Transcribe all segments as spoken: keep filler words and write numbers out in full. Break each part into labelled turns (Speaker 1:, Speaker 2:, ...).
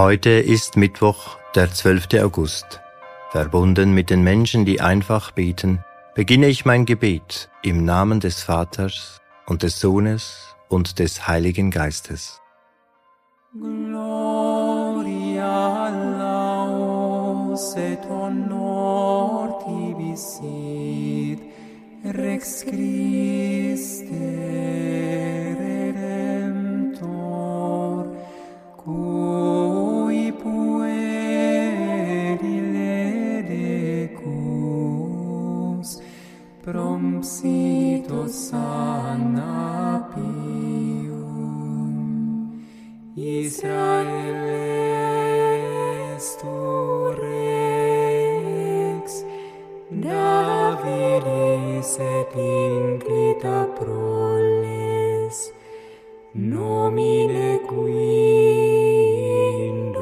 Speaker 1: Heute ist Mittwoch, der zwölfte August. Verbunden mit den Menschen, die einfach beten, beginne ich mein Gebet im Namen des Vaters und des Sohnes und des Heiligen Geistes.
Speaker 2: Gloria laus et honor tibi sit, Rex Christe Redemptor, cui puerile decus, prompsito sana pium. Israel est tu Rex, Davidis et inclita proles, nomine qui in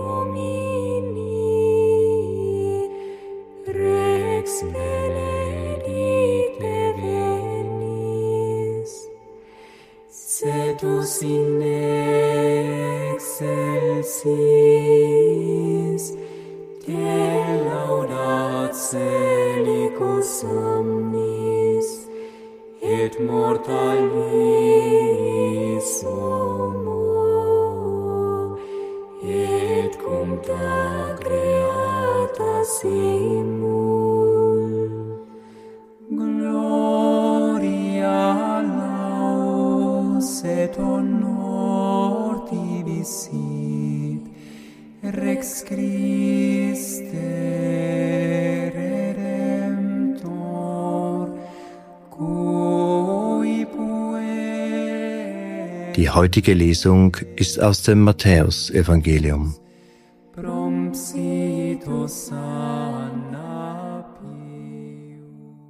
Speaker 2: Domini, Rex benedicte venis, cetus in excelsis, te laudat celicus omnis, et mortalis homo, et cuncta creata simul. Gloria laus et honor tibi sit, Rex Christe Redemptor, cui puer.
Speaker 1: Die heutige Lesung ist aus dem Matthäus-Evangelium.
Speaker 2: Prompsito sana pium.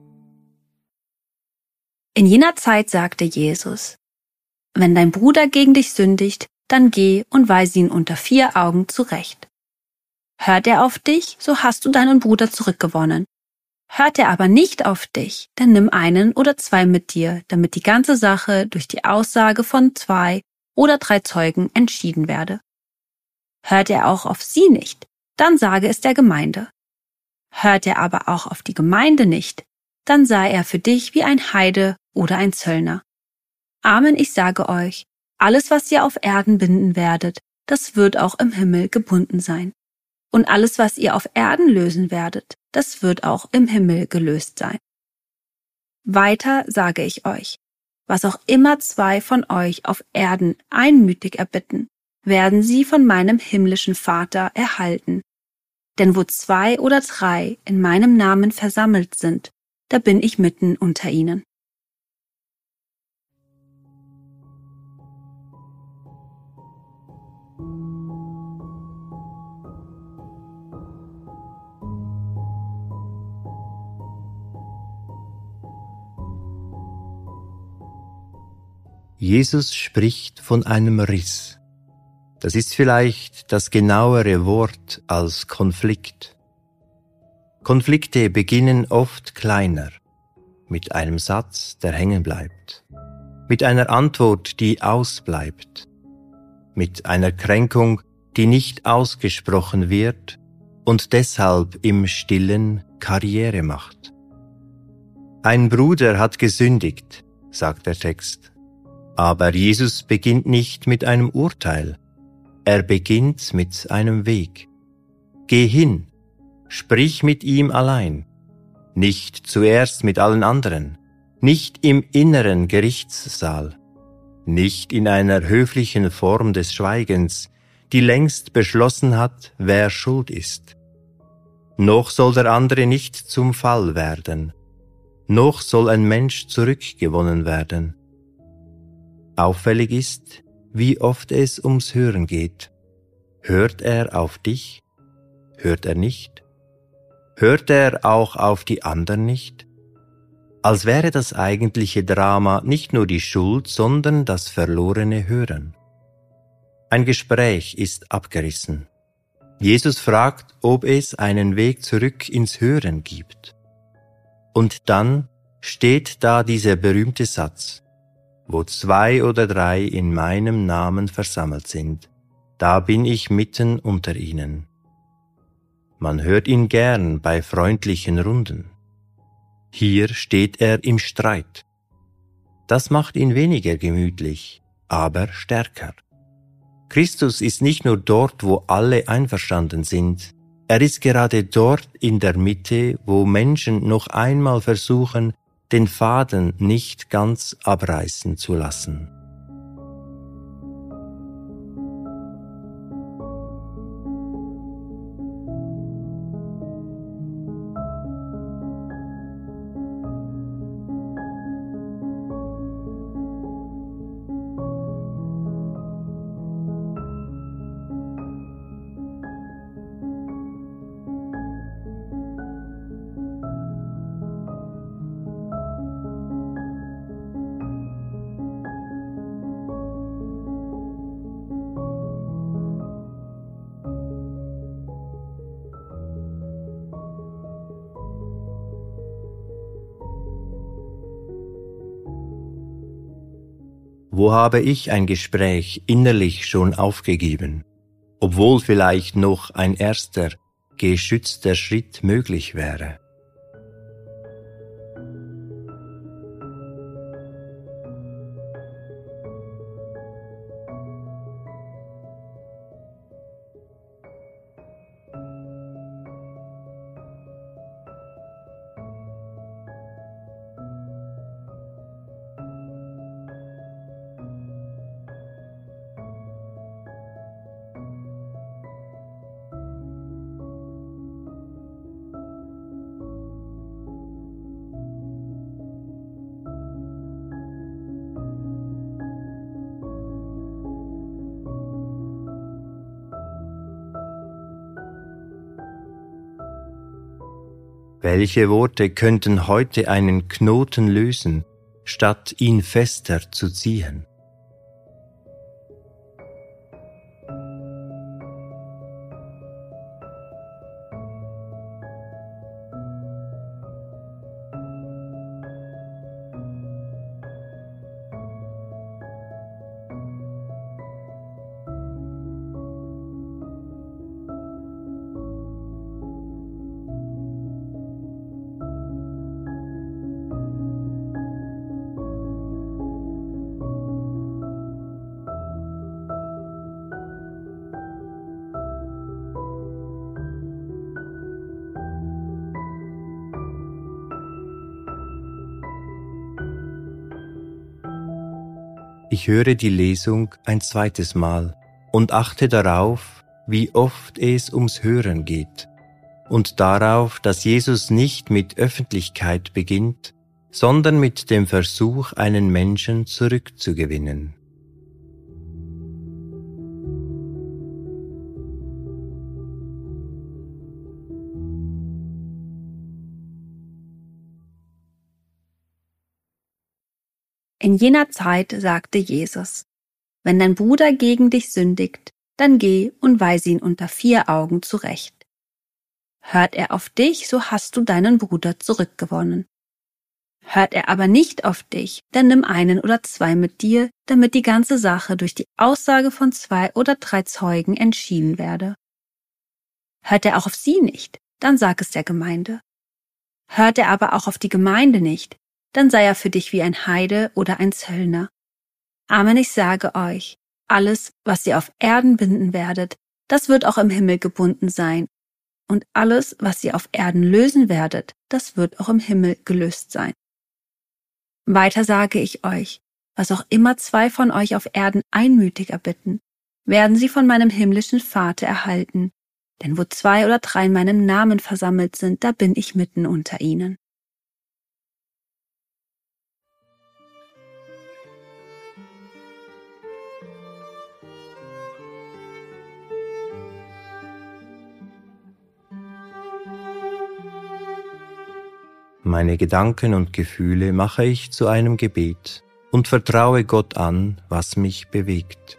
Speaker 3: In jener Zeit sagte Jesus: Wenn dein Bruder gegen dich sündigt, dann geh und weise ihn unter vier Augen zurecht. Hört er auf dich, so hast du deinen Bruder zurückgewonnen. Hört er aber nicht auf dich, dann nimm einen oder zwei mit dir, damit die ganze Sache durch die Aussage von zwei oder drei Zeugen entschieden werde. Hört er auch auf sie nicht, dann sage es der Gemeinde. Hört er aber auch auf die Gemeinde nicht, dann sei er für dich wie ein Heide oder ein Zöllner. Amen, ich sage euch, alles, was ihr auf Erden binden werdet, das wird auch im Himmel gebunden sein. Und alles, was ihr auf Erden lösen werdet, das wird auch im Himmel gelöst sein. Weiter sage ich euch, was auch immer zwei von euch auf Erden einmütig erbitten, werden sie von meinem himmlischen Vater erhalten. Denn wo zwei oder drei in meinem Namen versammelt sind, da bin ich mitten unter ihnen.
Speaker 1: Jesus spricht von einem Riss. Das ist vielleicht das genauere Wort als Konflikt. Konflikte beginnen oft kleiner, mit einem Satz, der hängen bleibt, mit einer Antwort, die ausbleibt, mit einer Kränkung, die nicht ausgesprochen wird und deshalb im Stillen Karriere macht. Ein Bruder hat gesündigt, sagt der Text. Aber Jesus beginnt nicht mit einem Urteil. Er beginnt mit einem Weg. Geh hin, sprich mit ihm allein. Nicht zuerst mit allen anderen. Nicht im inneren Gerichtssaal. Nicht in einer höflichen Form des Schweigens, die längst beschlossen hat, wer schuld ist. Noch soll der andere nicht zum Fall werden. Noch soll ein Mensch zurückgewonnen werden. Auffällig ist, wie oft es ums Hören geht. Hört er auf dich? Hört er nicht? Hört er auch auf die anderen nicht? Als wäre das eigentliche Drama nicht nur die Schuld, sondern das verlorene Hören. Ein Gespräch ist abgerissen. Jesus fragt, ob es einen Weg zurück ins Hören gibt. Und dann steht da dieser berühmte Satz: Wo zwei oder drei in meinem Namen versammelt sind, da bin ich mitten unter ihnen. Man hört ihn gern bei freundlichen Runden. Hier steht er im Streit. Das macht ihn weniger gemütlich, aber stärker. Christus ist nicht nur dort, wo alle einverstanden sind, er ist gerade dort in der Mitte, wo Menschen noch einmal versuchen, den Faden nicht ganz abreißen zu lassen. Wo habe ich ein Gespräch innerlich schon aufgegeben, obwohl vielleicht noch ein erster, geschützter Schritt möglich wäre? Welche Worte könnten heute einen Knoten lösen, statt ihn fester zu ziehen? Ich höre die Lesung ein zweites Mal und achte darauf, wie oft es ums Hören geht und darauf, dass Jesus nicht mit Öffentlichkeit beginnt, sondern mit dem Versuch, einen Menschen zurückzugewinnen.
Speaker 3: In jener Zeit sagte Jesus: Wenn dein Bruder gegen dich sündigt, dann geh und weise ihn unter vier Augen zurecht. Hört er auf dich, so hast du deinen Bruder zurückgewonnen. Hört er aber nicht auf dich, dann nimm einen oder zwei mit dir, damit die ganze Sache durch die Aussage von zwei oder drei Zeugen entschieden werde. Hört er auch auf sie nicht, dann sag es der Gemeinde. Hört er aber auch auf die Gemeinde nicht, dann sei er für dich wie ein Heide oder ein Zöllner. Amen, ich sage euch, alles, was ihr auf Erden binden werdet, das wird auch im Himmel gebunden sein. Und alles, was ihr auf Erden lösen werdet, das wird auch im Himmel gelöst sein. Weiter sage ich euch, was auch immer zwei von euch auf Erden einmütig erbitten, werden sie von meinem himmlischen Vater erhalten. Denn wo zwei oder drei in meinem Namen versammelt sind, da bin ich mitten unter ihnen.
Speaker 1: Meine Gedanken und Gefühle mache ich zu einem Gebet und vertraue Gott an, was mich bewegt.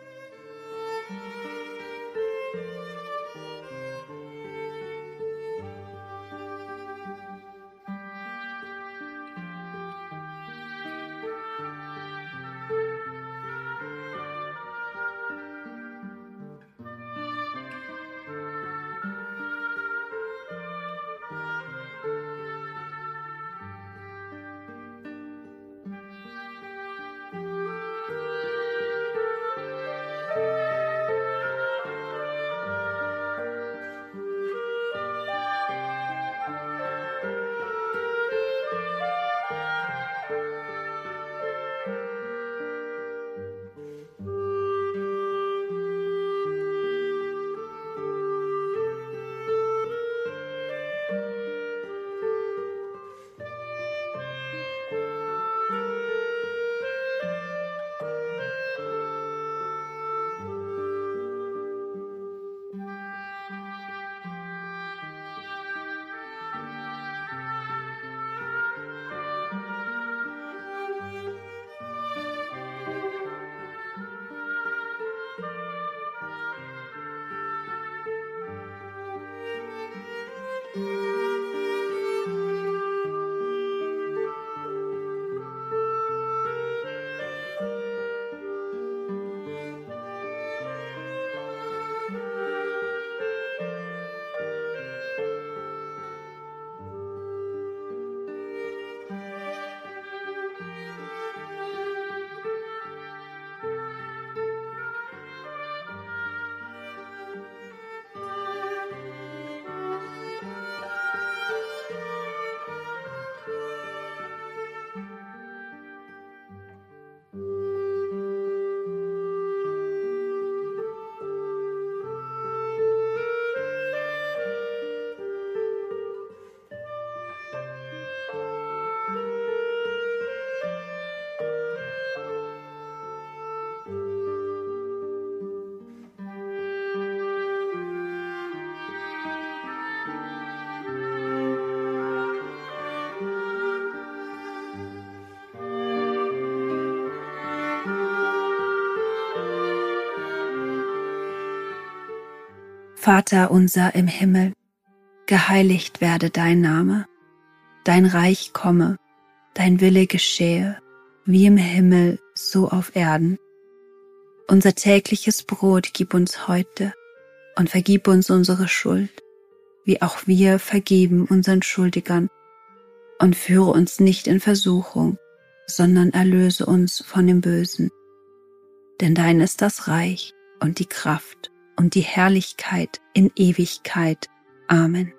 Speaker 3: Vater unser im Himmel, geheiligt werde dein Name, dein Reich komme, dein Wille geschehe, wie im Himmel, so auf Erden. Unser tägliches Brot gib uns heute und vergib uns unsere Schuld, wie auch wir vergeben unseren Schuldigern. Und führe uns nicht in Versuchung, sondern erlöse uns von dem Bösen. Denn dein ist das Reich und die Kraft und die Herrlichkeit in Ewigkeit. Amen.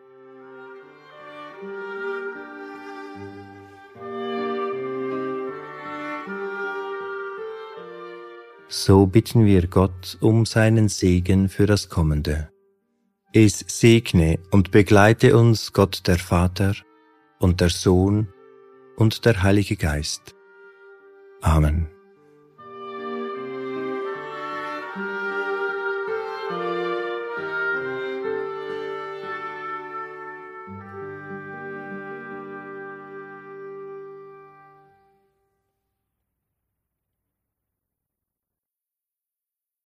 Speaker 1: So bitten wir Gott um seinen Segen für das Kommende. Es segne und begleite uns Gott der Vater und der Sohn und der Heilige Geist. Amen.